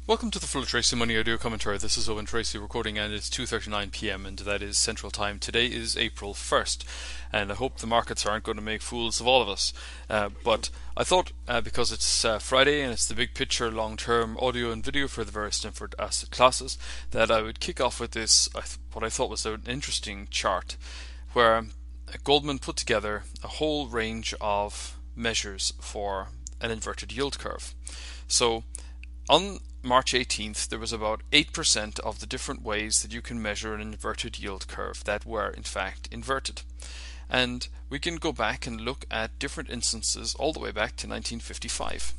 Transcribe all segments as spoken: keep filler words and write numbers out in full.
Welcome to the Full Tracy Money Audio Commentary. This is Owen Tracy recording, and it's two thirty-nine p m and that is Central Time. Today is April first, and I hope the markets aren't going to make fools of all of us. Uh, but I thought, uh, because it's uh, Friday and it's the big picture, long-term audio and video for the various different asset classes, that I would kick off with this, I th- what I thought was an interesting chart, where Goldman put together a whole range of measures for an inverted yield curve. So on March eighteenth, there was about eight percent of the different ways that you can measure an inverted yield curve that were in fact inverted. And we can go back and look at different instances all the way back to nineteen fifty-five.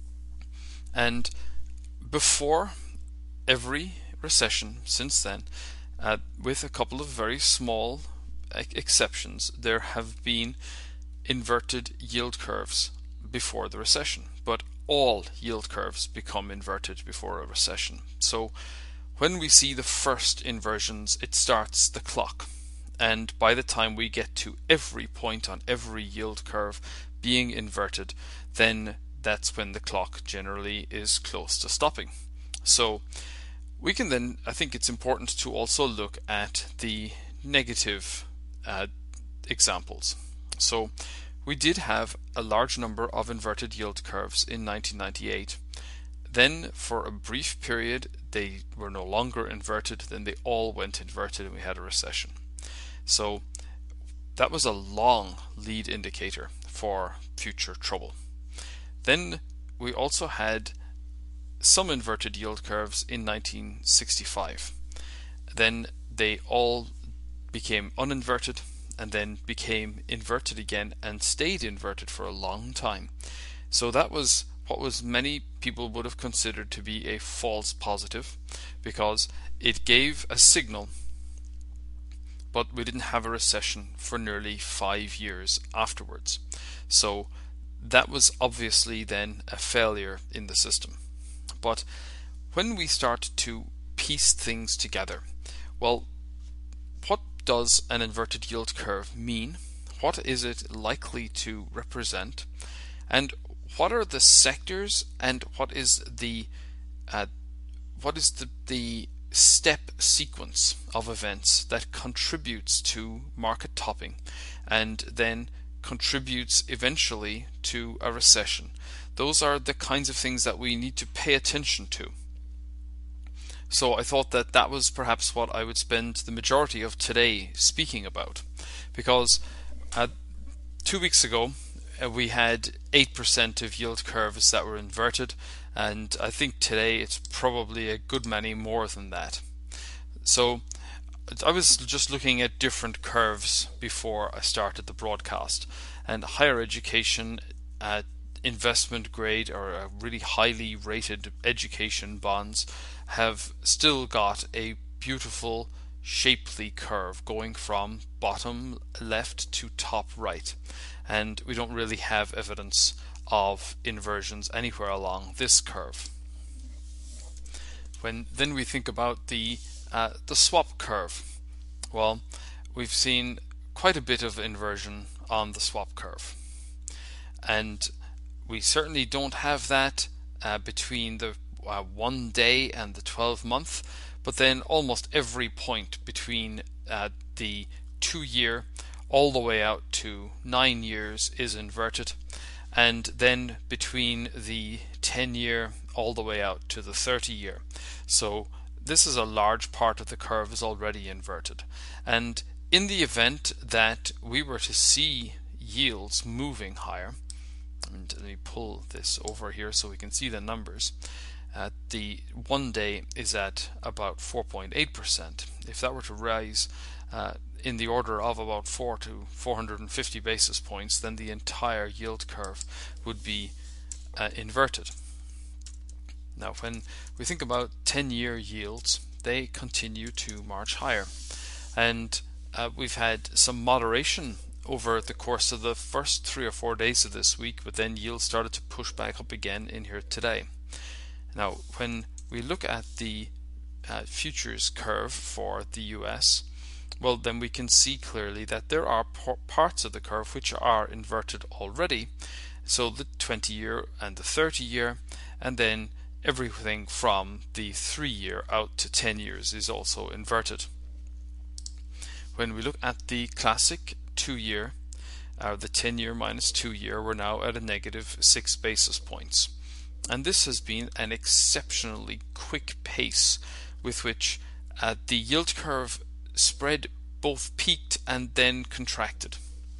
And before every recession since then, uh, with a couple of very small exceptions, there have been inverted yield curves before the recession. But all yield curves become inverted before a recession. So when we see the first inversions, it starts the clock. And by the time we get to every point on every yield curve being inverted, then that's when the clock generally is close to stopping. So we can then, I think it's important to also look at the negative uh, examples. So we did have a large number of inverted yield curves in nineteen ninety-eight. Then for a brief period they were no longer inverted, then they all went inverted and we had a recession. So that was a long lead indicator for future trouble. Then we also had some inverted yield curves in nineteen sixty-five. Then they all became uninverted and then became inverted again and stayed inverted for a long time. So that was what was many people would have considered to be a false positive, because it gave a signal, but we didn't have a recession for nearly five years afterwards. So that was obviously then a failure in the system. But when we start to piece things together, well, what does an inverted yield curve mean? What is it likely to represent? And what are the sectors, and what is the uh, what is the, the step sequence of events that contributes to market topping and then contributes eventually to a recession? Those are the kinds of things that we need to pay attention to. So I thought that that was perhaps what I would spend the majority of today speaking about, because uh, two weeks ago uh, we had eight percent of yield curves that were inverted, and I think today it's probably a good many more than that. So I was just looking at different curves before I started the broadcast, and higher education, uh, investment grade or uh, really highly rated education bonds have still got a beautiful shapely curve going from bottom left to top right, and we don't really have evidence of inversions anywhere along this curve. When then we think about the uh, the swap curve, well, we've seen quite a bit of inversion on the swap curve, and we certainly don't have that uh, between the uh, one day and the twelve month, but then almost every point between uh, the two year all the way out to nine years is inverted, and then between the ten year all the way out to the thirty year. So this is a large part of the curve is already inverted, and in the event that we were to see yields moving higher, and let me pull this over here so we can see the numbers. Uh, the one day is at about four point eight percent. If that were to rise uh, in the order of about four to four hundred fifty basis points, then the entire yield curve would be uh, inverted. Now, when we think about ten year yields, they continue to march higher, and uh, we've had some moderation over the course of the first three or four days of this week, but then yields started to push back up again in here today. Now, when we look at the uh, futures curve for the U S, well, then we can see clearly that there are parts of the curve which are inverted already. So the twenty year and the thirty year, and then everything from the three year out to ten years is also inverted. When we look at the classic two year, uh, the ten year minus two year, we're now at a negative six basis points. And this has been an exceptionally quick pace with which uh, the yield curve spread both peaked and then contracted.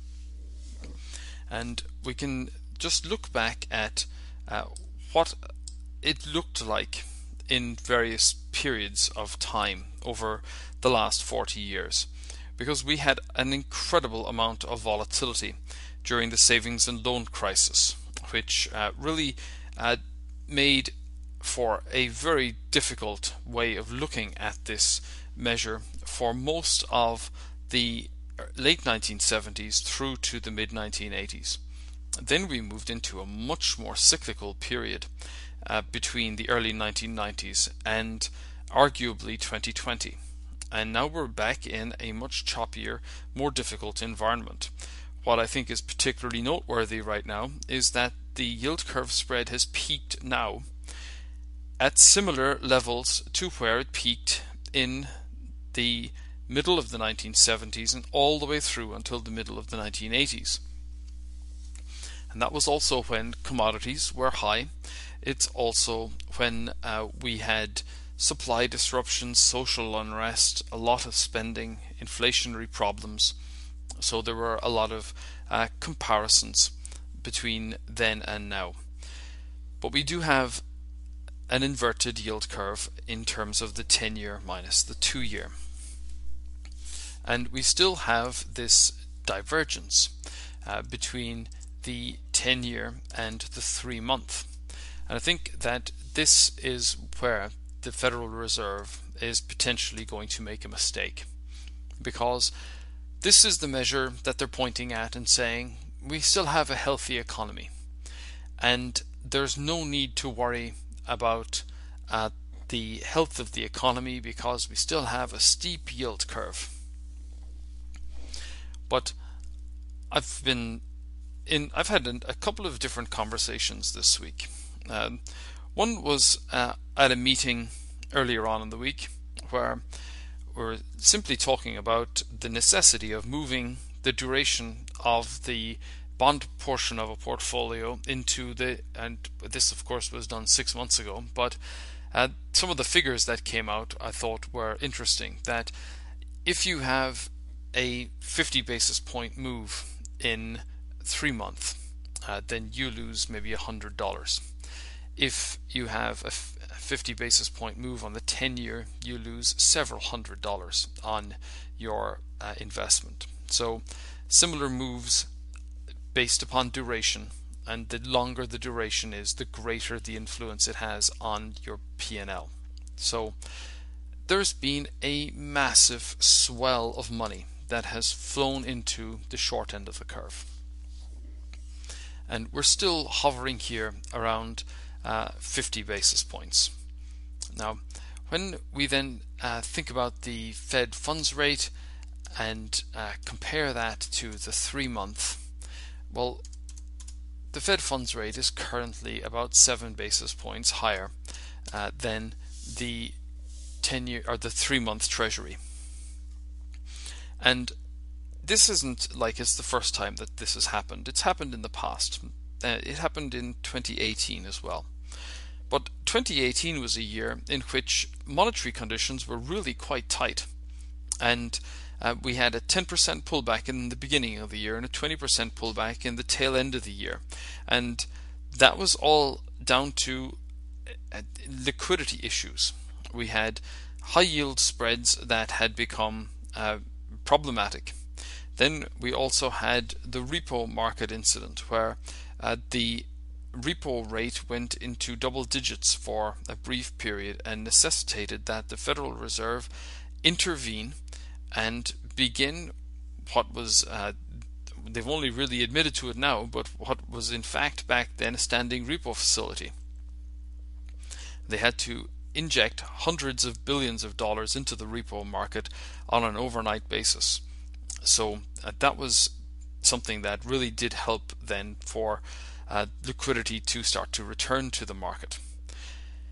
And we can just look back at uh, what it looked like in various periods of time over the last forty years, because we had an incredible amount of volatility during the savings and loan crisis, which uh, really uh, made for a very difficult way of looking at this measure for most of the late nineteen seventies through to the mid nineteen eighties. Then we moved into a much more cyclical period uh, between the early nineteen nineties and arguably twenty twenty. And now we're back in a much choppier, more difficult environment. What I think is particularly noteworthy right now is that the yield curve spread has peaked now at similar levels to where it peaked in the middle of the nineteen seventies and all the way through until the middle of the nineteen eighties. And that was also when commodities were high. It's also when uh, we had supply disruptions, social unrest, a lot of spending, inflationary problems. So there were a lot of uh, comparisons between then and now. But we do have an inverted yield curve in terms of the ten year minus the two year. And we still have this divergence uh, between the ten year and the three month. And I think that this is where the Federal Reserve is potentially going to make a mistake, because this is the measure that they're pointing at and saying we still have a healthy economy and there's no need to worry about uh, the health of the economy because we still have a steep yield curve. But I've been in I've had a couple of different conversations this week. Um, one was uh, at a meeting earlier on in the week where we're simply talking about the necessity of moving the duration of the bond portion of a portfolio into the, and this of course was done six months ago, but uh, some of the figures that came out I thought were interesting, that if you have a fifty basis point move in three months, uh, then you lose maybe one hundred dollars. If you have a fifty basis point move on the ten year, you lose several hundred dollars on your uh, investment. So similar moves based upon duration, and the longer the duration is, the greater the influence it has on your P and L. So there's been a massive swell of money that has flown into the short end of the curve. And we're still hovering here around uh, fifty basis points. Now, when we then uh, think about the Fed funds rate and uh, compare that to the three month, well, the Fed funds rate is currently about seven basis points higher uh, than the ten year or the three month Treasury. And this isn't like it's the first time that this has happened. It's happened in the past. Uh, it happened in twenty eighteen as well. But twenty eighteen was a year in which monetary conditions were really quite tight. And uh, we had a ten percent pullback in the beginning of the year and a twenty percent pullback in the tail end of the year. And that was all down to uh, liquidity issues. We had high yield spreads that had become uh, problematic. Then we also had the repo market incident where uh, the repo rate went into double digits for a brief period and necessitated that the Federal Reserve intervene and begin what was, uh, they've only really admitted to it now, but what was in fact back then a standing repo facility. They had to inject hundreds of billions of dollars into the repo market on an overnight basis. So uh, that was something that really did help then for uh, liquidity to start to return to the market.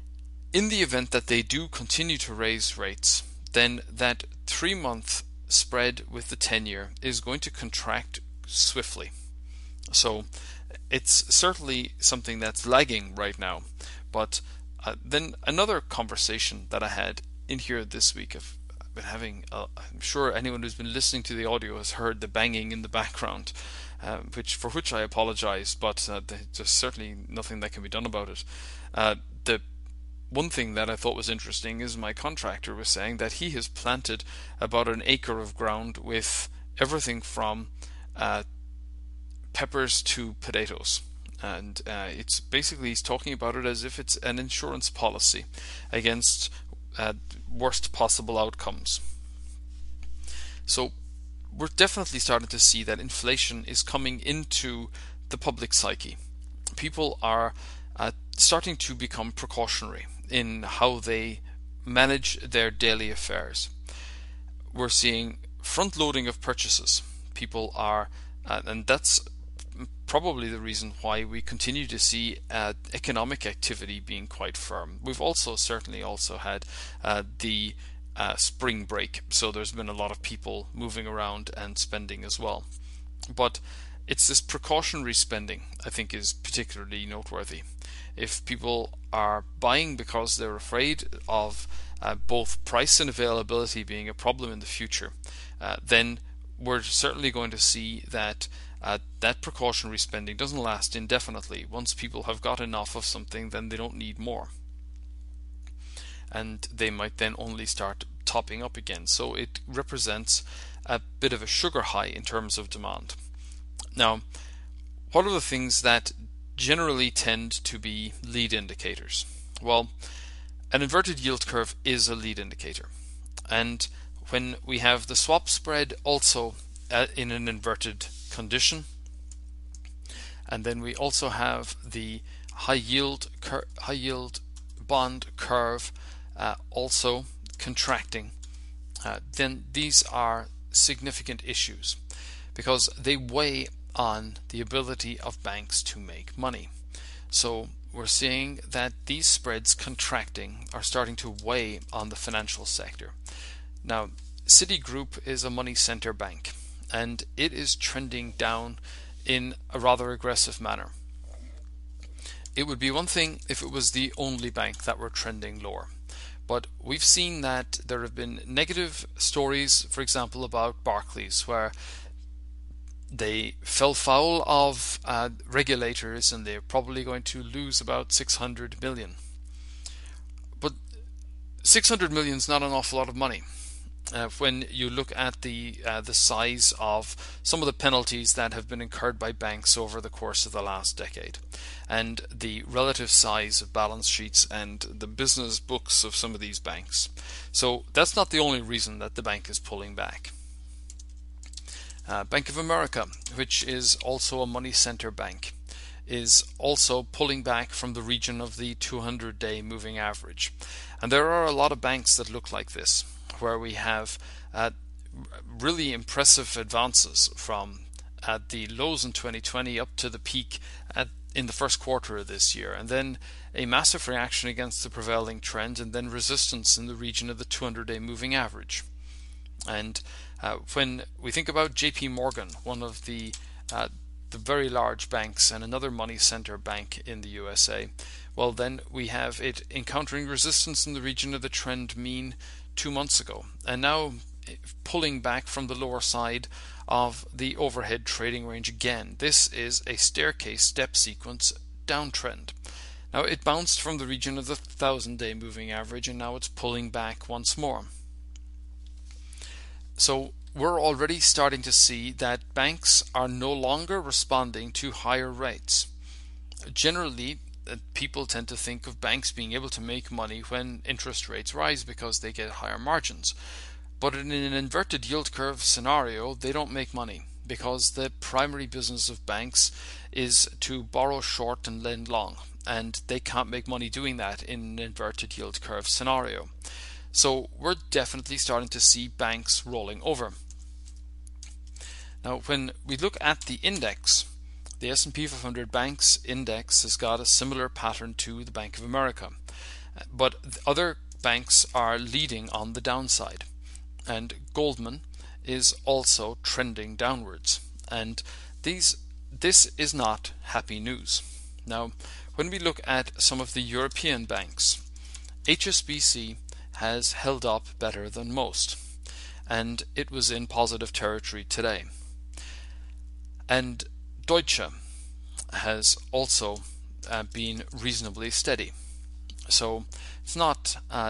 In the event that they do continue to raise rates, then that three-month spread with the ten-year is going to contract swiftly. So it's certainly something that's lagging right now. But uh, then another conversation that I had in here this week, I've been having, uh, I'm sure anyone who's been listening to the audio has heard the banging in the background, uh, which for which I apologize, but uh, there's certainly nothing that can be done about it. Uh, the one thing that I thought was interesting is my contractor was saying that he has planted about an acre of ground with everything from uh, peppers to potatoes. And uh, it's basically, he's talking about it as if it's an insurance policy against uh, worst possible outcomes. So we're definitely starting to see that inflation is coming into the public psyche. People are uh, starting to become precautionary in how they manage their daily affairs. We're seeing front loading of purchases. People are, uh, and that's probably the reason why we continue to see uh, economic activity being quite firm. We've also certainly also had uh, the uh, spring break, so there's been a lot of people moving around and spending as well. But it's this precautionary spending I think is particularly noteworthy. If people are buying because they're afraid of uh, both price and availability being a problem in the future, uh, then we're certainly going to see that uh, that precautionary spending doesn't last indefinitely. Once people have got enough of something, then they don't need more. And they might then only start topping up again. So it represents a bit of a sugar high in terms of demand. Now, what are the things that generally tend to be lead indicators? Well, an inverted yield curve is a lead indicator. And when we have the swap spread also uh, in an inverted condition, and then we also have the high yield cur- high yield bond curve uh, also contracting, uh, then these are significant issues because they weigh on the ability of banks to make money. So we're seeing that these spreads contracting are starting to weigh on the financial sector. Now, Citigroup is a money center bank, and it is trending down in a rather aggressive manner. It would be one thing if it was the only bank that were trending lower. But we've seen that there have been negative stories, for example, about Barclays, where they fell foul of uh, regulators and they're probably going to lose about six hundred million. But six hundred million is not an awful lot of money. Uh, when you look at the uh, the size of some of the penalties that have been incurred by banks over the course of the last decade, and the relative size of balance sheets and the business books of some of these banks. So that's not the only reason that the bank is pulling back. Uh, Bank of America, which is also a money center bank, is also pulling back from the region of the two hundred day moving average. And there are a lot of banks that look like this, where we have uh, really impressive advances from at the lows in twenty twenty up to the peak at, in the first quarter of this year, and then a massive reaction against the prevailing trend, and then resistance in the region of the two hundred day moving average. And uh, when we think about J P Morgan, one of the uh, the very large banks and another money center bank in the U S A, well, then we have it encountering resistance in the region of the trend mean two months ago, and now pulling back from the lower side of the overhead trading range again. This is a staircase step sequence downtrend. Now it bounced from the region of the thousand day moving average, and now it's pulling back once more. So we're already starting to see that banks are no longer responding to higher rates. Generally, people tend to think of banks being able to make money when interest rates rise because they get higher margins. But in an inverted yield curve scenario, they don't make money because the primary business of banks is to borrow short and lend long, and they can't make money doing that in an inverted yield curve scenario. So we're definitely starting to see banks rolling over. Now, when we look at the index, the S and P five hundred Banks Index has got a similar pattern to the Bank of America. but other banks are leading on the downside, and Goldman is also trending downwards, and these this is not happy news. Now, when we look at some of the European banks, H S B C has held up better than most, and it was in positive territory today. And Deutsche has also uh, been reasonably steady. So it's not uh,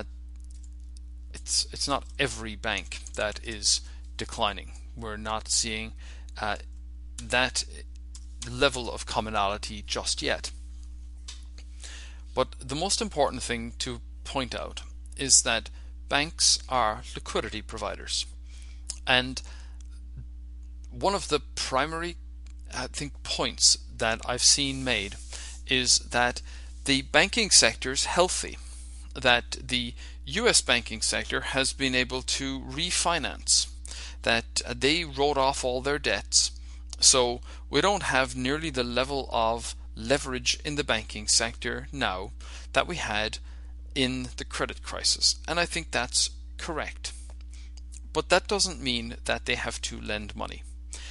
it's it's not every bank that is declining. We're not seeing uh, that level of commonality just yet. But the most important thing to point out is that banks are liquidity providers, and one of the primary I think points that I've seen made is that the banking sector is healthy, that the U S banking sector has been able to refinance, that they wrote off all their debts, so we don't have nearly the level of leverage in the banking sector now that we had in the credit crisis, and I think that's correct. But that doesn't mean that they have to lend money.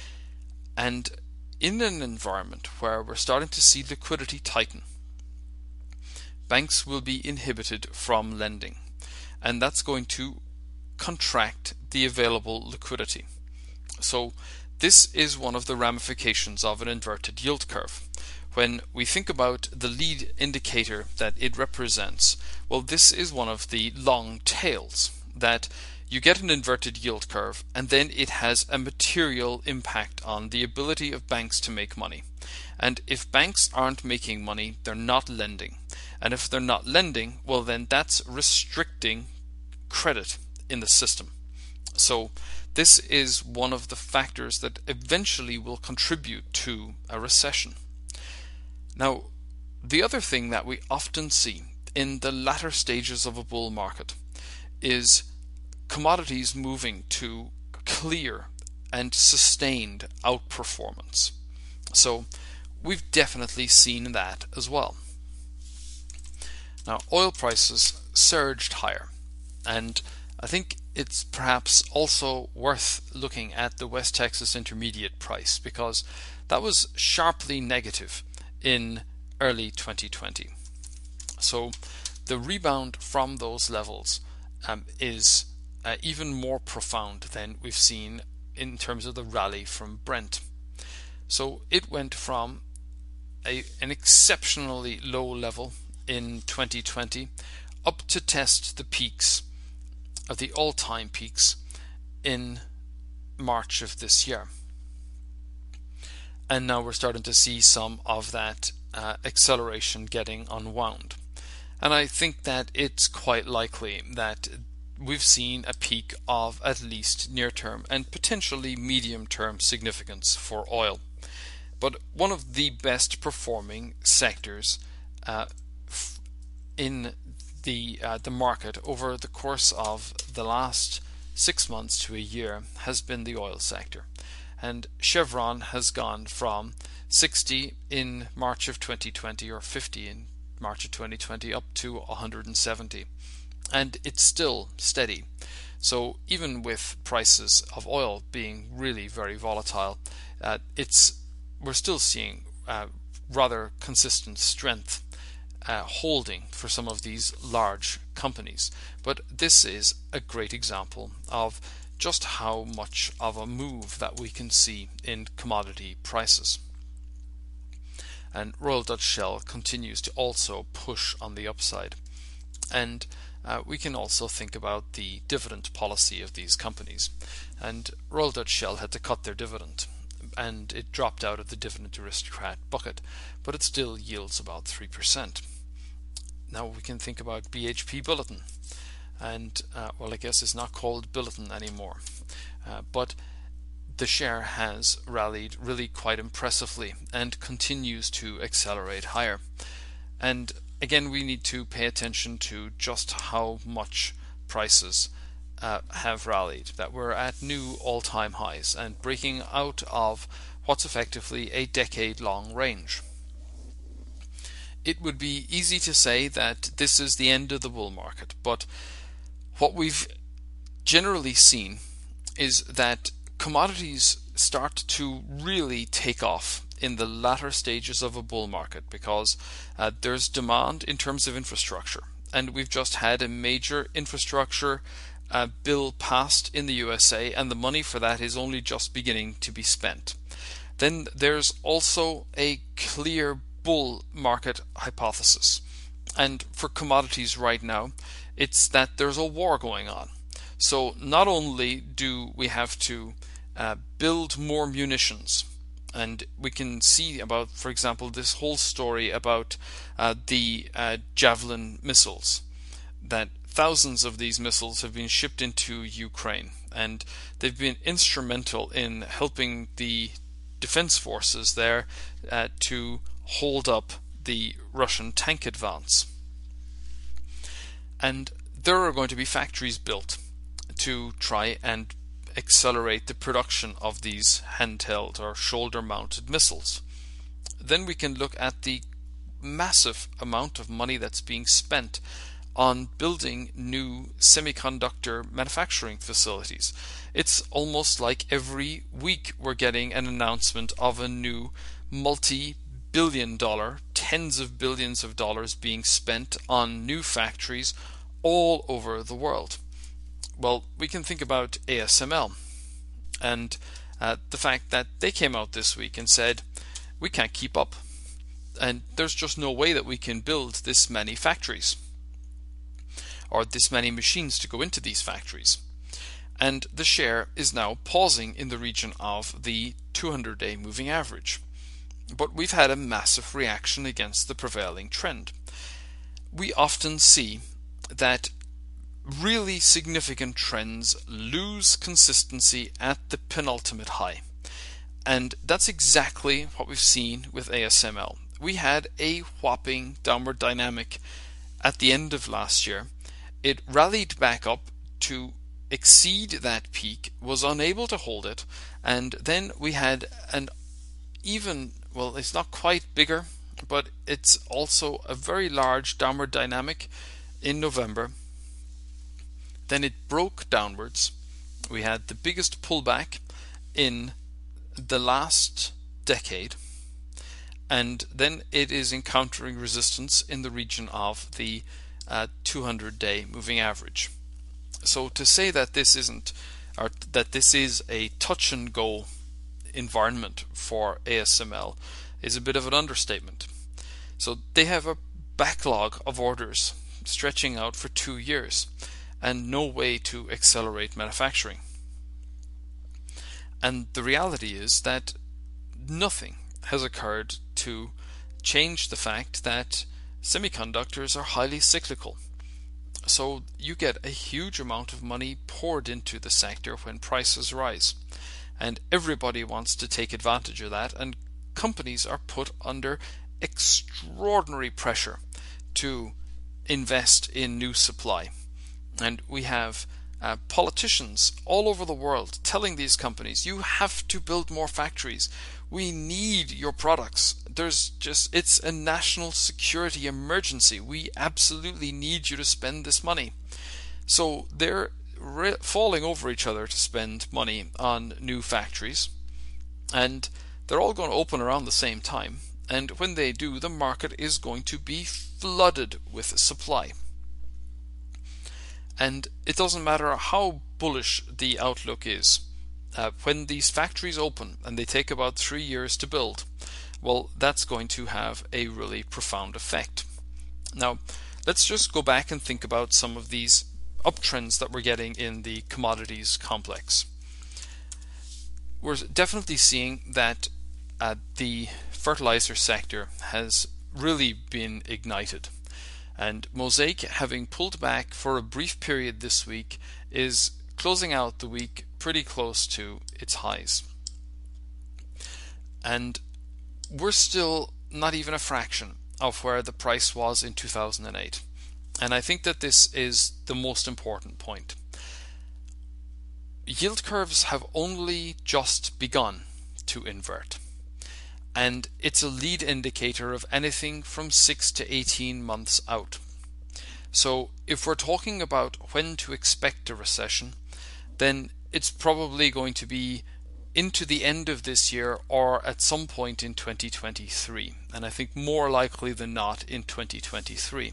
And in an environment where we're starting to see liquidity tighten, banks will be inhibited from lending, and that's going to contract the available liquidity. So this is one of the ramifications of an inverted yield curve. When we think about the lead indicator that it represents, well, this is one of the long tails, that you get an inverted yield curve and then it has a material impact on the ability of banks to make money. And if banks aren't making money, they're not lending. And if they're not lending, well, then that's restricting credit in the system. So this is one of the factors that eventually will contribute to a recession. Now, the other thing that we often see in the latter stages of a bull market is commodities moving to clear and sustained outperformance. So we've definitely seen that as well. Now, oil prices surged higher, and I think it's perhaps also worth looking at the West Texas Intermediate price, because that was sharply negative in early twenty twenty. So the rebound from those levels um, is uh, even more profound than we've seen in terms of the rally from Brent. So it went from a, an exceptionally low level in twenty twenty up to test the peaks of the all-time peaks in March of this year. And now we're starting to see some of that uh, acceleration getting unwound. And I think that it's quite likely that we've seen a peak of at least near-term and potentially medium-term significance for oil. But one of the best performing sectors uh, f- in the uh, the market over the course of the last six months to a year has been the oil sector. And Chevron has gone from sixty in March of twenty twenty, or fifty in March of twenty twenty, up to one hundred seventy. And it's still steady. So even with prices of oil being really very volatile, uh, it's we're still seeing uh, rather consistent strength uh, holding for some of these large companies. But this is a great example of just how much of a move that we can see in commodity prices. And Royal Dutch Shell continues to also push on the upside. And uh, we can also think about the dividend policy of these companies. And Royal Dutch Shell had to cut their dividend, and it dropped out of the dividend aristocrat bucket, but it still yields about three percent. Now we can think about B H P Billiton. And, uh, well, I guess it's not called Billiton anymore. Uh, but the share has rallied really quite impressively and continues to accelerate higher. And again, we need to pay attention to just how much prices uh, have rallied, that we're at new all-time highs and breaking out of what's effectively a decade-long range. it would be easy to say that this is the end of the bull market, but what we've generally seen is that commodities start to really take off in the latter stages of a bull market because uh, there's demand in terms of infrastructure. And we've just had a major infrastructure uh, bill passed in the U S A, and the money for that is only just beginning to be spent. Then there's also a clear bull market hypothesis. And for commodities right now, it's that there's a war going on. So not only do we have to uh, build more munitions, and we can see about, for example, this whole story about uh, the uh, Javelin missiles, that thousands of these missiles have been shipped into Ukraine, and they've been instrumental in helping the defense forces there uh, to hold up the Russian tank advance. And there are going to be factories built to try and accelerate the production of these handheld or shoulder-mounted missiles. Then we can look at the massive amount of money that's being spent on building new semiconductor manufacturing facilities. It's almost like every week we're getting an announcement of a new multi-billion dollar, tens of billions of dollars being spent on new factories all over the world. Well, we can think about A S M L and uh, the fact that they came out this week and said, we can't keep up, and there's just no way that we can build this many factories or this many machines to go into these factories. And the share is now pausing in the region of the two hundred day moving average. But we've had a massive reaction against the prevailing trend. We often see that really significant trends lose consistency at the penultimate high. And that's exactly what we've seen with A S M L. We had a whopping downward dynamic at the end of last year. It rallied back up to exceed that peak, was unable to hold it, and then we had an even, well, it's not quite bigger, but it's also a very large downward dynamic in November. Then it broke downwards. We had the biggest pullback in the last decade, and then it is encountering resistance in the region of the uh, two hundred day moving average. So to say that this isn't, or that this is a touch and go environment for A S M L is a bit of an understatement. So they have a backlog of orders stretching out for two years and no way to accelerate manufacturing. And the reality is that nothing has occurred to change the fact that semiconductors are highly cyclical. So you get a huge amount of money poured into the sector when prices rise, and everybody wants to take advantage of that, and companies are put under extraordinary pressure to invest in new supply. And we have uh, politicians all over the world telling these companies, you have to build more factories. We need your products. There's just, it's a national security emergency. We absolutely need you to spend this money. So they're re- falling over each other to spend money on new factories. And they're all going to open around the same time. And when they do, the market is going to be flooded with supply. And it doesn't matter how bullish the outlook is. Uh, when these factories open and they take about three years to build, well, that's going to have a really profound effect. Now, let's just go back and think about some of these uptrends that we're getting in the commodities complex. We're definitely seeing that uh, the fertilizer sector has really been ignited. And Mosaic, having pulled back for a brief period this week, is closing out the week pretty close to its highs. And we're still not even a fraction of where the price was in two thousand eight. And I think that this is the most important point. Yield curves have only just begun to invert. and it's a lead indicator of anything from six to eighteen months out. So if we're talking about when to expect a recession, then it's probably going to be into the end of this year or at some point in twenty twenty-three, and I think more likely than not in twenty twenty-three.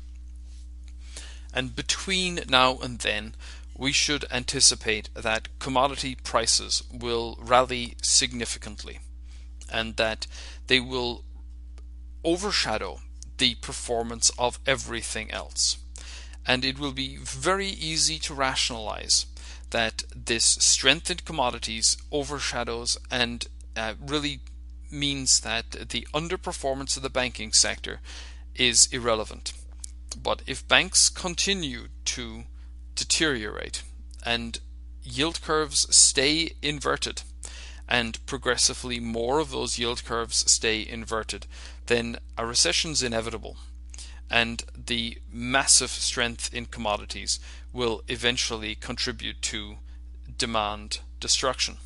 And between now and then, we should anticipate that commodity prices will rally significantly and that they will overshadow the performance of everything else. And it will be very easy to rationalize that this strength in commodities overshadows and uh, really means that the underperformance of the banking sector is irrelevant. But if banks continue to deteriorate and yield curves stay inverted, and progressively more of those yield curves stay inverted, then a recession is inevitable, and the massive strength in commodities will eventually contribute to demand destruction.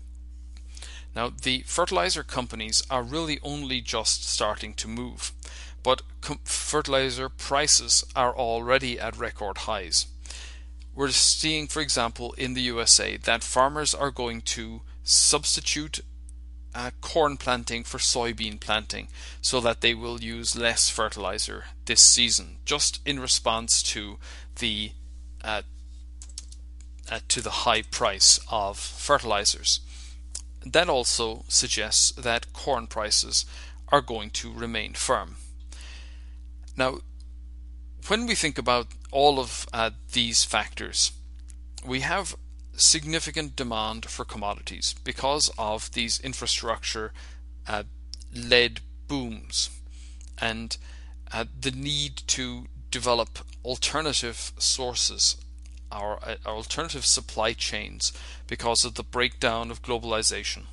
Now, the fertilizer companies are really only just starting to move, but com- fertilizer prices are already at record highs. We're seeing, for example, in the U S A that farmers are going to substitute uh, corn planting for soybean planting so that they will use less fertilizer this season, just in response to the uh, uh, to the high price of fertilizers. That also suggests that corn prices are going to remain firm. Now, when we think about all of uh, these factors, we have significant demand for commodities because of these infrastructure uh, led booms and uh, the need to develop alternative sources or uh, alternative supply chains because of the breakdown of globalization.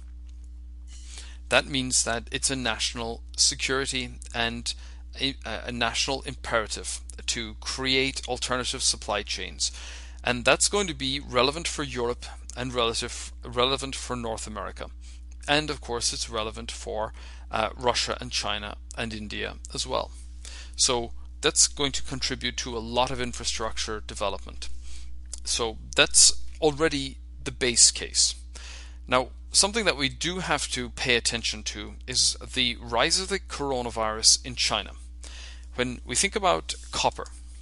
That means that it's a national security and a, a national imperative to create alternative supply chains. And that's going to be relevant for Europe and relative, relevant for North America. And of course, it's relevant for uh, Russia and China and India as well. So that's going to contribute to a lot of infrastructure development. So that's already the base case. Now, something that we do have to pay attention to is the rise of the coronavirus in China. When we think about copper,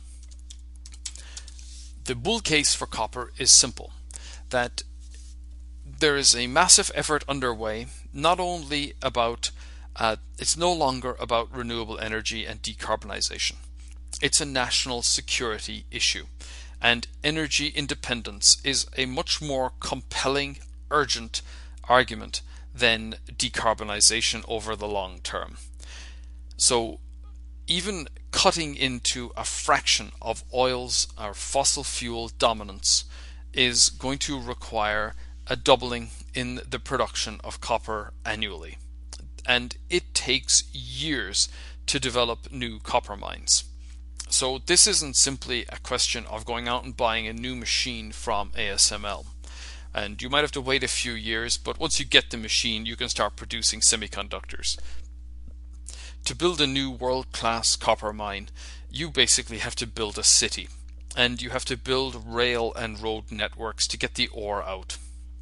the bull case for copper is simple, that there is a massive effort underway, not only about, uh, it's no longer about renewable energy and decarbonization. It's a national security issue, and energy independence is a much more compelling, urgent argument than decarbonization over the long term. So even cutting into a fraction of oil's or fossil fuel dominance is going to require a doubling in the production of copper annually. And it takes years to develop new copper mines. So this isn't simply a question of going out and buying a new machine from A S M L. And you might have to wait a few years, but once you get the machine, you can start producing semiconductors. To build a new world-class copper mine, you basically have to build a city, and you have to build rail and road networks to get the ore out.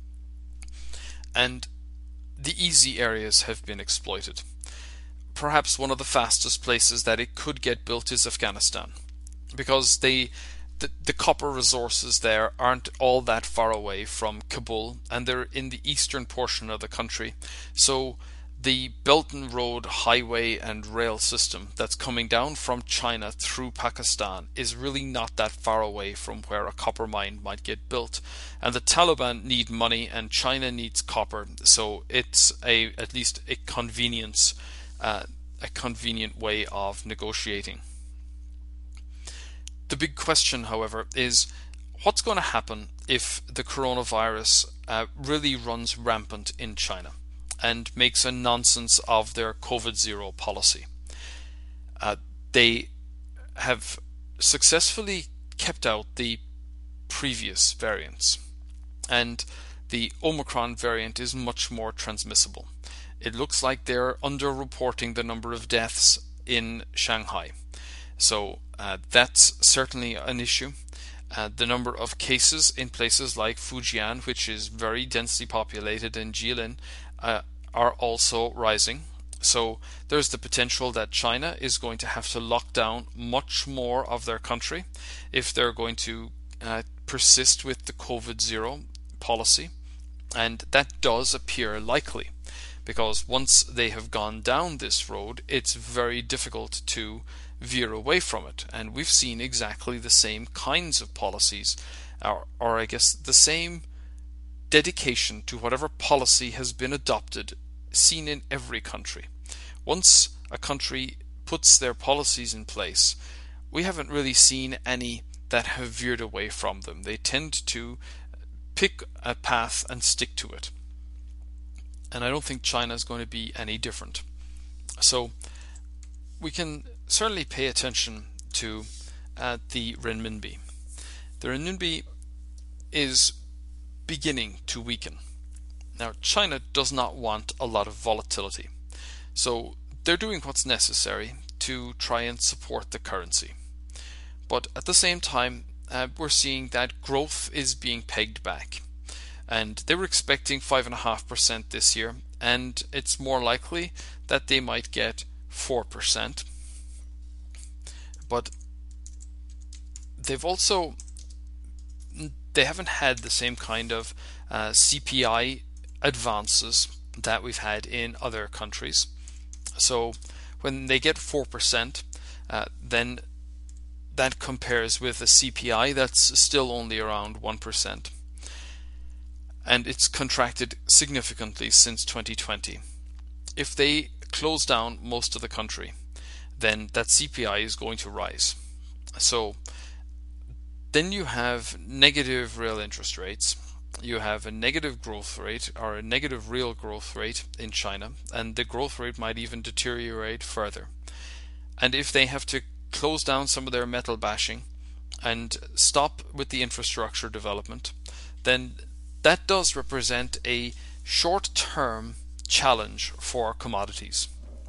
And the easy areas have been exploited. Perhaps one of the fastest places that it could get built is Afghanistan, because they, the, the copper resources there aren't all that far away from Kabul, and they're in the eastern portion of the country. So the Belt and Road highway and rail system that's coming down from China through Pakistan is really not that far away from where a copper mine might get built. And the Taliban need money and China needs copper, so it's a at least a convenience, uh, a convenient way of negotiating. The big question, however, is what's going to happen if the coronavirus uh, really runs rampant in China and makes a nonsense of their COVID zero policy. Uh, they have successfully kept out the previous variants, and the Omicron variant is much more transmissible. it looks like they're underreporting the number of deaths in Shanghai. So uh, that's certainly an issue. Uh, the number of cases in places like Fujian, which is very densely populated, and Jilin, uh, are also rising. So there's the potential that China is going to have to lock down much more of their country if they're going to uh, persist with the COVID zero policy. And that does appear likely, because once they have gone down this road, it's very difficult to veer away from it. And we've seen exactly the same kinds of policies, or, or I guess the same dedication to whatever policy has been adopted, seen in every country. Once a country puts their policies in place, we haven't really seen any that have veered away from them. They tend to pick a path and stick to it. And I don't think China is going to be any different. So we can certainly pay attention to uh, the renminbi. The renminbi is beginning to weaken. Now, China does not want a lot of volatility. So they're doing what's necessary to try and support the currency. But at the same time, uh, we're seeing that growth is being pegged back. And they were expecting five point five percent this year, and it's more likely that they might get four percent. But they've also, they haven't had the same kind of uh, C P I advances that we've had in other countries. So when they get four percent, uh, then that compares with a C P I that's still only around one percent. And it's contracted significantly since twenty twenty. If they close down most of the country, then that C P I is going to rise. So then you have negative real interest rates, you have a negative growth rate, or a negative real growth rate in China, and the growth rate might even deteriorate further. And if they have to close down some of their metal bashing and stop with the infrastructure development, then that does represent a short-term challenge for commodities.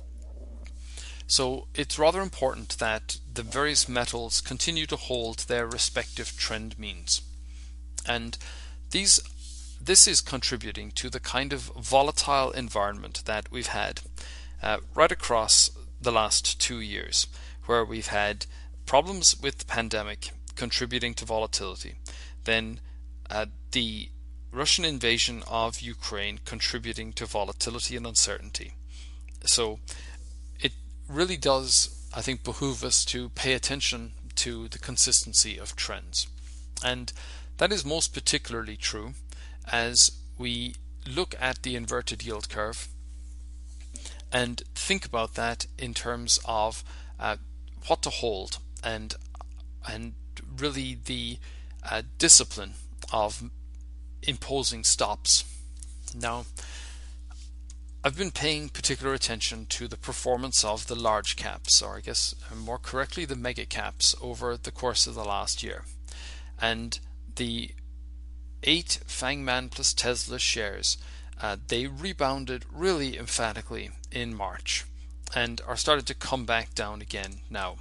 So it's rather important that the various metals continue to hold their respective trend means. And these, this is contributing to the kind of volatile environment that we've had uh, right across the last two years, where we've had problems with the pandemic contributing to volatility, then uh, the Russian invasion of Ukraine contributing to volatility and uncertainty. So it really does, I think, behoove us to pay attention to the consistency of trends. And that is most particularly true as we look at the inverted yield curve and think about that in terms of uh, what to hold and and really the uh, discipline of imposing stops. Now, I've been paying particular attention to the performance of the large caps, or I guess more correctly the mega caps, over the course of the last year. And the eight Fangman plus Tesla shares, uh, they rebounded really emphatically in March and are starting to come back down again now.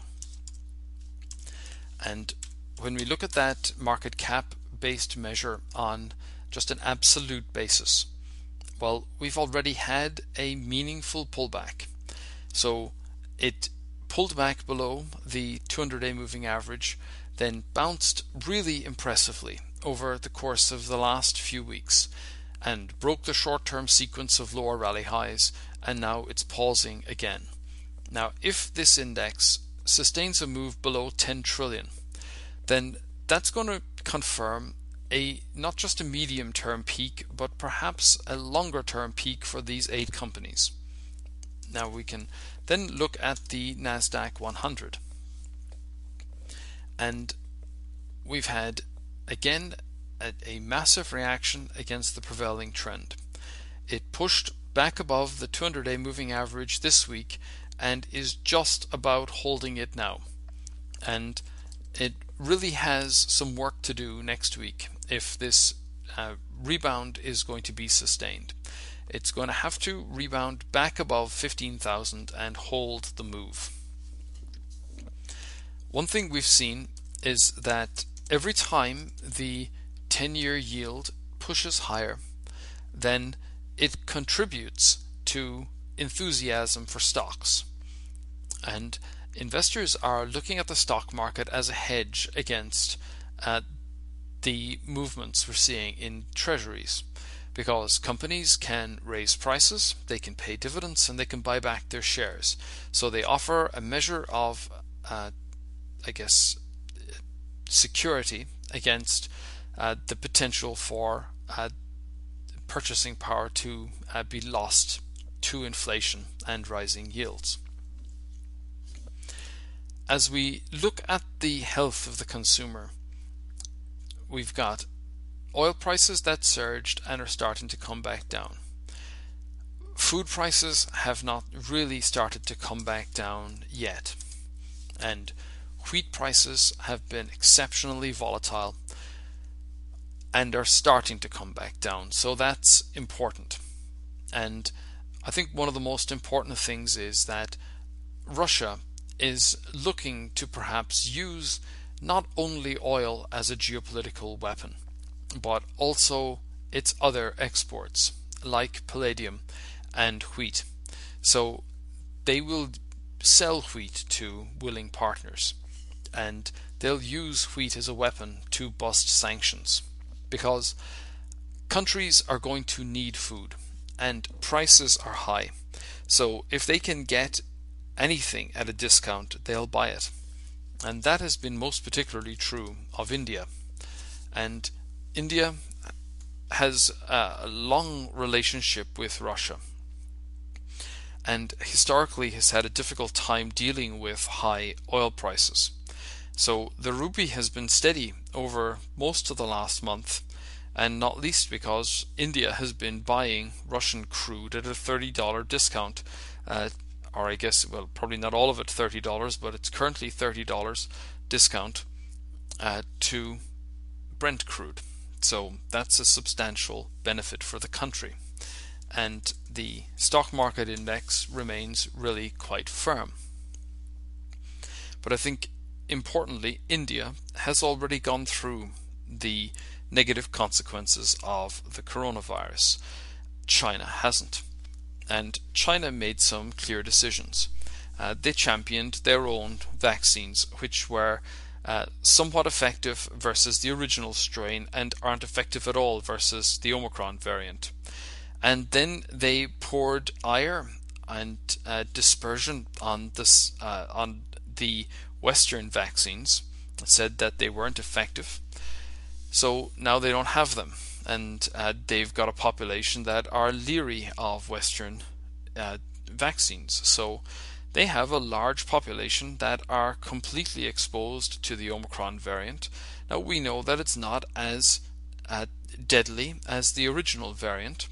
And when we look at that market cap based measure on just an absolute basis, well, we've already had a meaningful pullback. So it pulled back below the two hundred day moving average, then bounced really impressively over the course of the last few weeks and broke the short-term sequence of lower rally highs, and now it's pausing again. Now, if this index sustains a move below ten trillion, then that's going to confirm a not just a medium-term peak, but perhaps a longer-term peak for these eight companies. Now we can then look at the NASDAQ one hundred. And we've had, again, a, a massive reaction against the prevailing trend. It pushed back above the two hundred day moving average this week and is just about holding it now. And it really has some work to do next week if this uh, rebound is going to be sustained. it's going to have to rebound back above fifteen thousand and hold the move. One thing we've seen is that every time the ten-year yield pushes higher, then it contributes to enthusiasm for stocks. And investors are looking at the stock market as a hedge against uh, the movements we're seeing in treasuries, because companies can raise prices, they can pay dividends, and they can buy back their shares. So they offer a measure of, uh, I guess, security against uh, the potential for uh, purchasing power to uh, be lost to inflation and rising yields. As we look at the health of the consumer, we've got oil prices that surged and are starting to come back down. Food prices have not really started to come back down yet. And wheat prices have been exceptionally volatile and are starting to come back down. So that's important. And I think one of the most important things is that Russia is looking to perhaps use not only oil as a geopolitical weapon, but also its other exports like palladium and wheat. So they will sell wheat to willing partners, and they'll use wheat as a weapon to bust sanctions, because countries are going to need food and prices are high. So if they can get anything at a discount, they'll buy it. And that has been most particularly true of India. And India has a long relationship with Russia, and historically has had a difficult time dealing with high oil prices. So the rupee has been steady over most of the last month, and not least because India has been buying Russian crude at a thirty dollars discount, uh, or I guess, well, probably not all of it thirty dollars, but it's currently thirty dollars discount uh, to Brent crude. So that's a substantial benefit for the country. And the stock market index remains really quite firm. But I think importantly, India has already gone through the negative consequences of the coronavirus. China hasn't. And China made some clear decisions. Uh, they championed their own vaccines, which were uh, somewhat effective versus the original strain and aren't effective at all versus the Omicron variant. And then they poured ire and uh, dispersion on this uh, on the Western vaccines, said that they weren't effective. So now they don't have them, and uh, they've got a population that are leery of Western uh, vaccines. So they have a large population that are completely exposed to the Omicron variant. Now we know that it's not as uh, deadly as the original variant,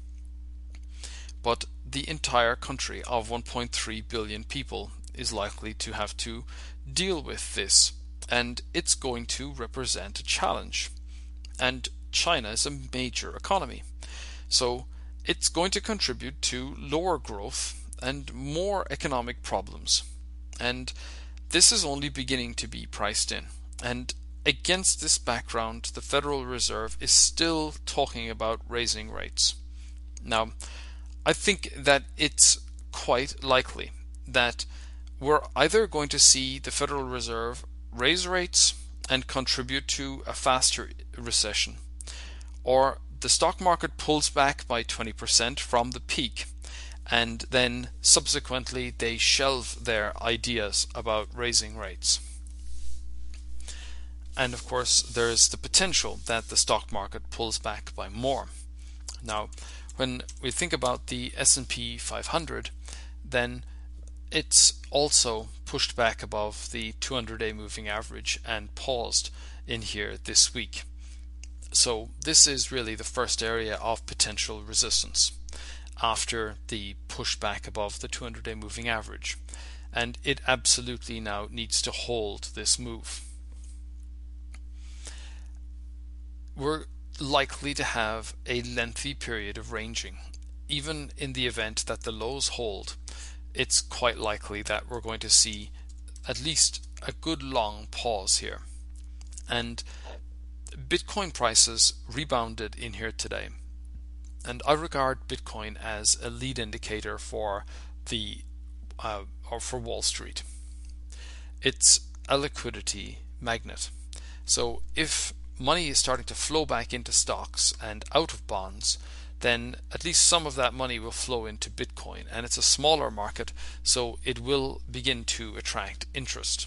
but the entire country of one point three billion people is likely to have to deal with this, and it's going to represent a challenge. And China is a major economy, so it's going to contribute to lower growth and more economic problems. And this is only beginning to be priced in. And against this background, the Federal Reserve is still talking about raising rates. Now, I think that it's quite likely that we're either going to see the Federal Reserve raise rates and contribute to a faster recession, or the stock market pulls back by twenty percent from the peak, and then subsequently they shelve their ideas about raising rates. And of course, there's the potential that the stock market pulls back by more. Now, when we think about the S and P five hundred, then it's also pushed back above the two hundred day moving average and paused in here this week. So this is really the first area of potential resistance after the pushback above the two hundred day moving average. And it absolutely now needs to hold this move. We're likely to have a lengthy period of ranging, even in the event that the lows hold, it's quite likely that we're going to see at least a good long pause here. And Bitcoin prices rebounded in here today. And I regard Bitcoin as a lead indicator for the uh, or for Wall Street. It's a liquidity magnet. So if money is starting to flow back into stocks and out of bonds, then at least some of that money will flow into Bitcoin, and it's a smaller market, so it will begin to attract interest.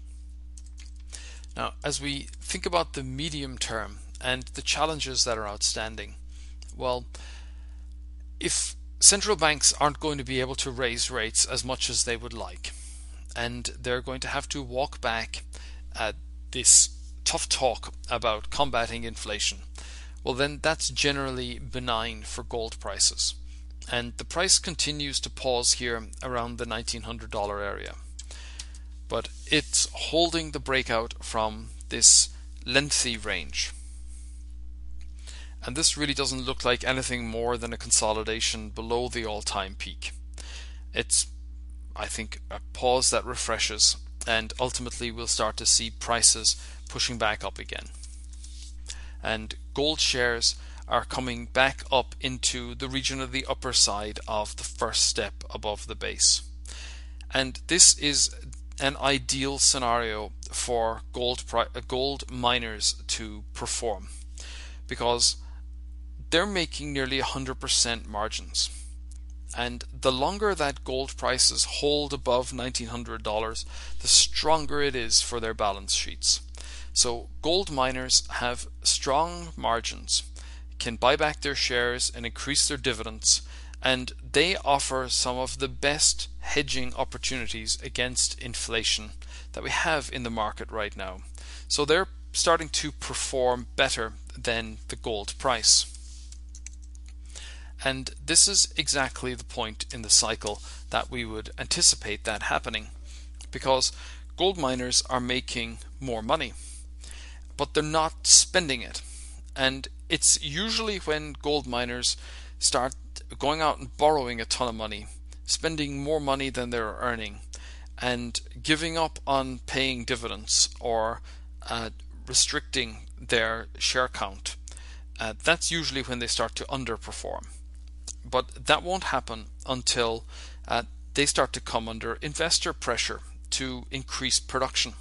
Now, as we think about the medium term and the challenges that are outstanding, well, if central banks aren't going to be able to raise rates as much as they would like, and they're going to have to walk back uh, this tough talk about combating inflation, well then that's generally benign for gold prices. And the price continues to pause here around the nineteen hundred dollars area. But it's holding the breakout from this lengthy range. And this really doesn't look like anything more than a consolidation below the all-time peak. It's, I think, a pause that refreshes, and ultimately we'll start to see prices pushing back up again. And gold shares are coming back up into the region of the upper side of the first step above the base. And this is an ideal scenario for gold gold miners to perform, because they're making nearly one hundred percent margins. And the longer that gold prices hold above nineteen hundred dollars, the stronger it is for their balance sheets. So gold miners have strong margins, can buy back their shares and increase their dividends, and they offer some of the best hedging opportunities against inflation that we have in the market right now. So they're starting to perform better than the gold price. And this is exactly the point in the cycle that we would anticipate that happening, because gold miners are making more money, but they're not spending it. And it's usually when gold miners start going out and borrowing a ton of money, spending more money than they're earning, and giving up on paying dividends or uh, restricting their share count. Uh, that's usually when they start to underperform. But that won't happen until uh, they start to come under investor pressure to increase production.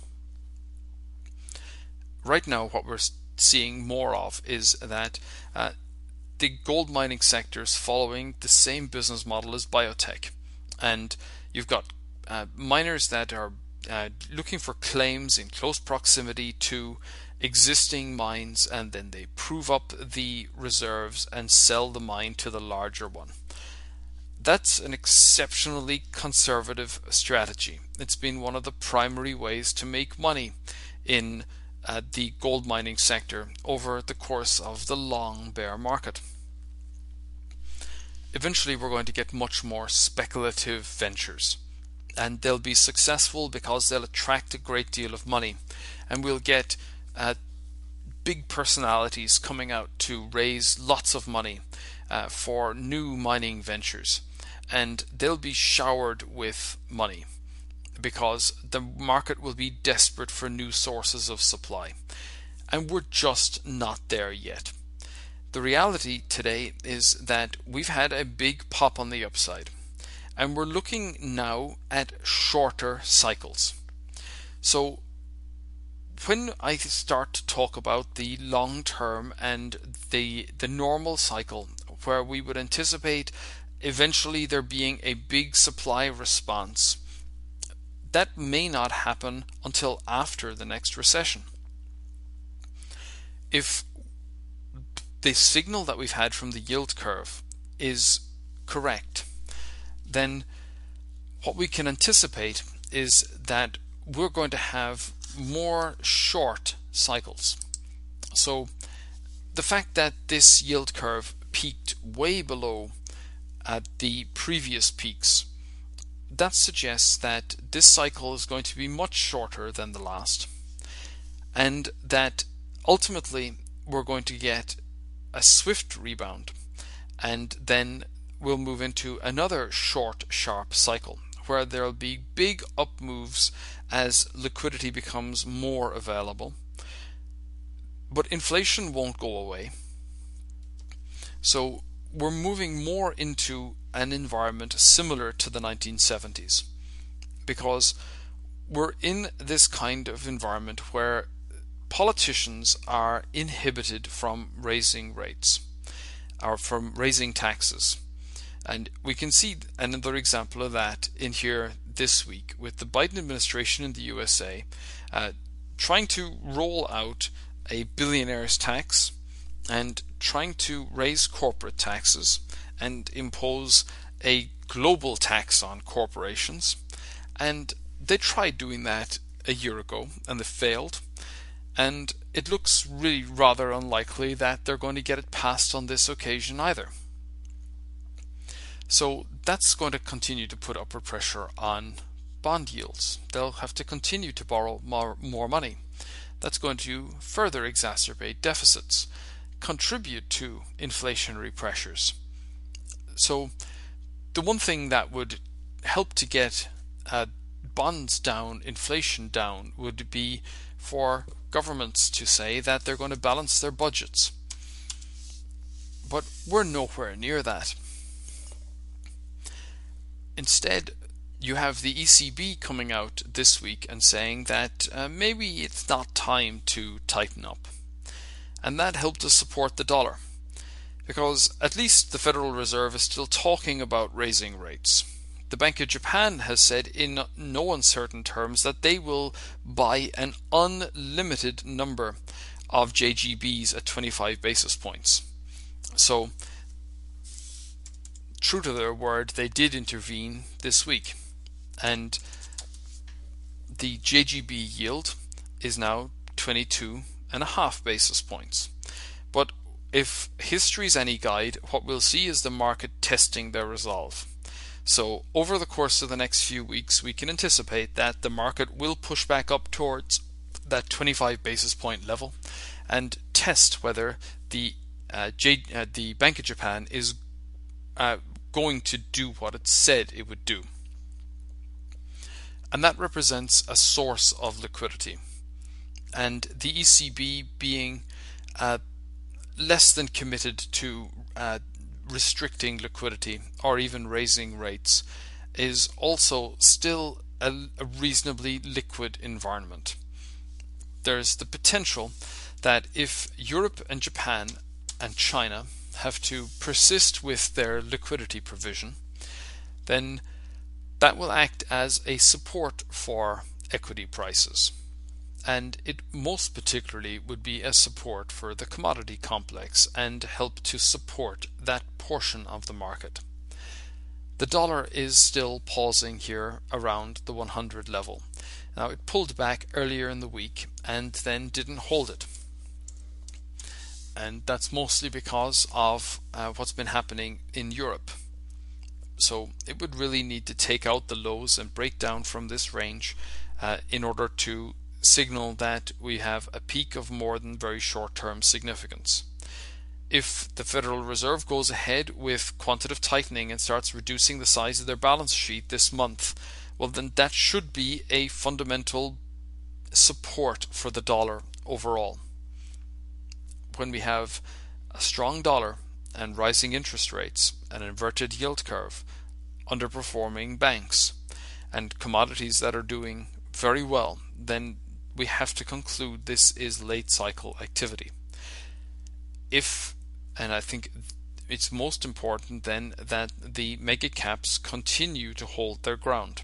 Right now, what we're seeing more of is that uh, the gold mining sector is following the same business model as biotech. And you've got uh, miners that are uh, looking for claims in close proximity to existing mines, and then they prove up the reserves and sell the mine to the larger one. That's an exceptionally conservative strategy. It's been one of the primary ways to make money in uh, the gold mining sector over the course of the long bear market. Eventually we're going to get much more speculative ventures, and they'll be successful because they'll attract a great deal of money, and we'll get uh, big personalities coming out to raise lots of money uh, for new mining ventures, and they'll be showered with money because the market will be desperate for new sources of supply, and we're just not there yet. The reality today is that we've had a big pop on the upside, and we're looking now at shorter cycles. So when I start to talk about the long term and the the normal cycle, where we would anticipate eventually there being a big supply response, that may not happen until after the next recession. If the signal that we've had from the yield curve is correct, then what we can anticipate is that we're going to have more short cycles. So the fact that this yield curve peaked way below at the previous peaks, that suggests that this cycle is going to be much shorter than the last, and that ultimately we're going to get a swift rebound, and then we'll move into another short, sharp cycle where there'll be big up moves as liquidity becomes more available. But inflation won't go away. So we're moving more into an environment similar to the nineteen seventies, because we're in this kind of environment where politicians are inhibited from raising rates or from raising taxes. And we can see another example of that in here this week with the Biden administration in the U S A uh, trying to roll out a billionaire's tax and trying to raise corporate taxes and impose a global tax on corporations. And they tried doing that a year ago and they failed. And it looks really rather unlikely that they're going to get it passed on this occasion either. So that's going to continue to put upward pressure on bond yields. They'll have to continue to borrow more, more money. That's going to further exacerbate deficits, contribute to inflationary pressures. So the one thing that would help to get uh, bonds down, inflation down, would be for governments to say that they're going to balance their budgets. But we're nowhere near that. Instead, you have the E C B coming out this week and saying that uh, maybe it's not time to tighten up. And that helped to support the dollar, because at least the Federal Reserve is still talking about raising rates. The Bank of Japan has said in no uncertain terms that they will buy an unlimited number of J G Bs at twenty-five basis points. So, true to their word, they did intervene this week. And the J G B yield is now twenty-two and a half basis points. But if history is any guide, what we'll see is the market testing their resolve. So over the course of the next few weeks, we can anticipate that the market will push back up towards that twenty-five basis point level and test whether the uh, J, uh, the Bank of Japan is uh, going to do what it said it would do. And that represents a source of liquidity. And the E C B being uh, less than committed to uh, restricting liquidity or even raising rates is also still a, a reasonably liquid environment. There's the potential that if Europe and Japan and China have to persist with their liquidity provision, then that will act as a support for equity prices. And it most particularly would be a support for the commodity complex and help to support that portion of the market. The dollar is still pausing here around the one hundred level. Now, it pulled back earlier in the week and then didn't hold it. And that's mostly because of uh, what's been happening in Europe. So it would really need to take out the lows and break down from this range uh, in order to signal that we have a peak of more than very short-term significance. If the Federal Reserve goes ahead with quantitative tightening and starts reducing the size of their balance sheet this month, well, then that should be a fundamental support for the dollar overall. When we have a strong dollar and rising interest rates, an inverted yield curve, underperforming banks, and commodities that are doing very well, then we have to conclude this is late cycle activity. If, and I think it's most important then, that the mega caps continue to hold their ground.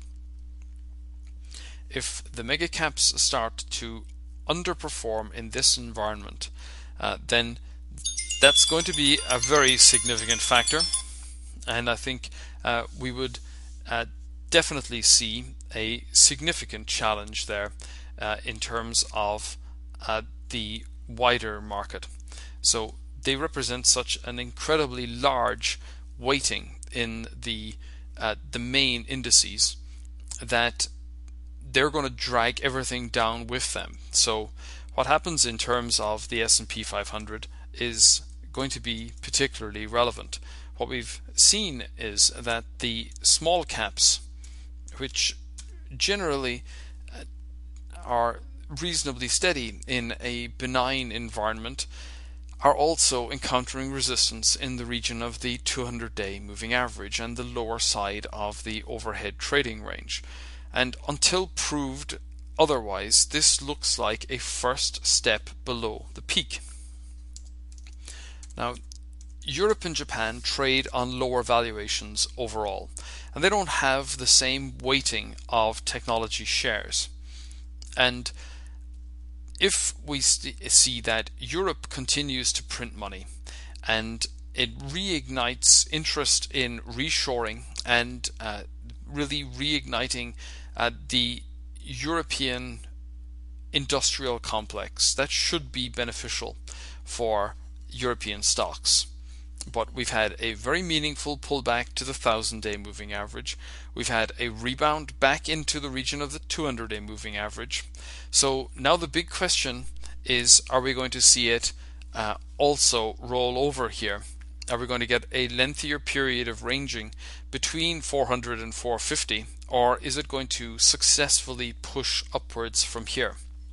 If the mega caps start to underperform in this environment, uh, then that's going to be a very significant factor, and I think uh, we would uh, definitely see a significant challenge there uh, in terms of uh, the wider market. So they represent such an incredibly large weighting in the uh, the main indices that they're going to drag everything down with them. So what happens in terms of the S and P five hundred is going to be particularly relevant. what we've seen is that the small caps, which generally are reasonably steady in a benign environment, are also encountering resistance in the region of the two hundred day moving average and the lower side of the overhead trading range. And until proved otherwise, this looks like a first step below the peak. Now, Europe and Japan trade on lower valuations overall, and they don't have the same weighting of technology shares. And if we see that Europe continues to print money and it reignites interest in reshoring and uh, really reigniting uh, the European industrial complex, that should be beneficial for European stocks. But we've had a very meaningful pullback to the one thousand day moving average. We've had a rebound back into the region of the two hundred day moving average. So now the big question is, are we going to see it uh, also roll over here? Are we going to get a lengthier period of ranging between four hundred and four fifty, or is it going to successfully push upwards from here?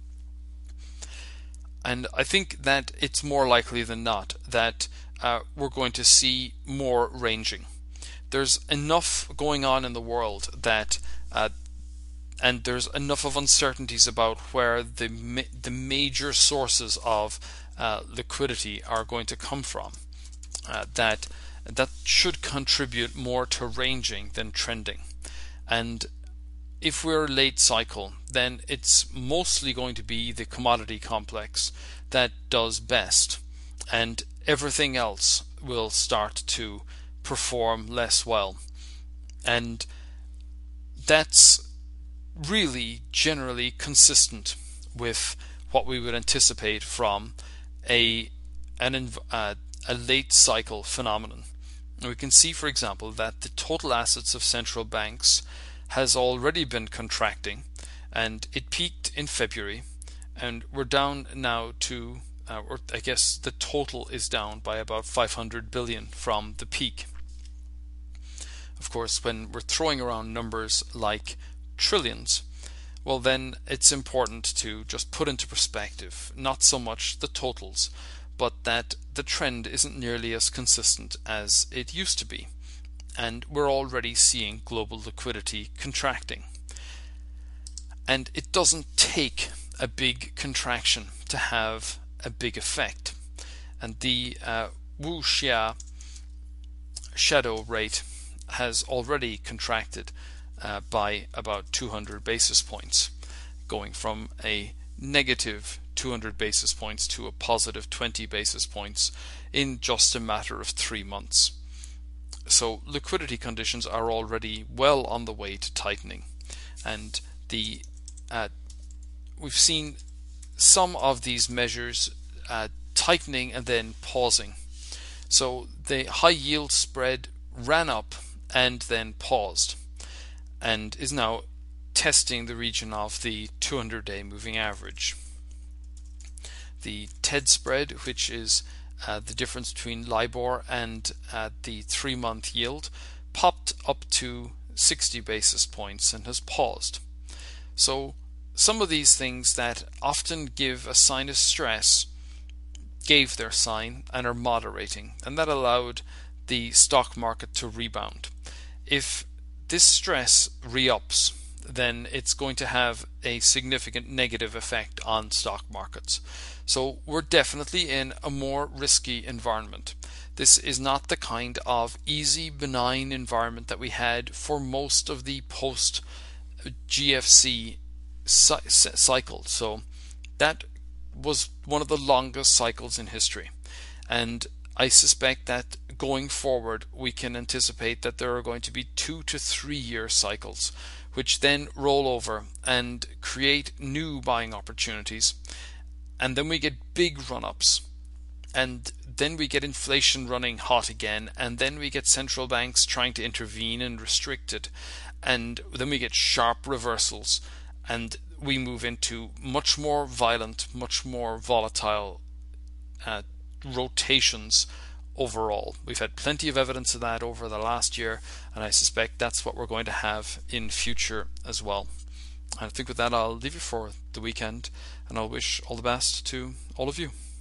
And I think that it's more likely than not that Uh, we're going to see more ranging. There's enough going on in the world that, uh, and there's enough of uncertainties about where the ma- the major sources of uh, liquidity are going to come from, uh, that that should contribute more to ranging than trending. And if we're late cycle, then it's mostly going to be the commodity complex that does best, and everything else will start to perform less well. And that's really generally consistent with what we would anticipate from a an uh, a late cycle phenomenon. And we can see, for example, that the total assets of central banks has already been contracting, and it peaked in February, and we're down now to Uh, or I guess the total is down by about five hundred billion from the peak. Of course, when we're throwing around numbers like trillions, well, then it's important to just put into perspective not so much the totals, but that the trend isn't nearly as consistent as it used to be, and we're already seeing global liquidity contracting. And it doesn't take a big contraction to have a big effect. And the uh, Wuxia shadow rate has already contracted uh, by about two hundred basis points, going from a negative two hundred basis points to a positive twenty basis points in just a matter of three months. So liquidity conditions are already well on the way to tightening, and the uh, we've seen some of these measures uh, tightening and then pausing. So the high yield spread ran up and then paused, and is now testing the region of the two hundred day moving average. The T E D spread, which is uh, the difference between LIBOR and uh, the three month yield, popped up to sixty basis points and has paused. So some of these things that often give a sign of stress gave their sign and are moderating, and that allowed the stock market to rebound. If this stress re-ups, then it's going to have a significant negative effect on stock markets. So we're definitely in a more risky environment. This is not the kind of easy, benign environment that we had for most of the post G F C cycle. So that was one of the longest cycles in history, and I suspect that going forward we can anticipate that there are going to be two to three year cycles, which then roll over and create new buying opportunities, and then we get big run-ups, and then we get inflation running hot again, and then we get central banks trying to intervene and restrict it, and then we get sharp reversals, and we move into much more violent, much more volatile uh, rotations overall. We've had plenty of evidence of that over the last year, and I suspect that's what we're going to have in future as well. And I think with that I'll leave you for the weekend, and I'll wish all the best to all of you.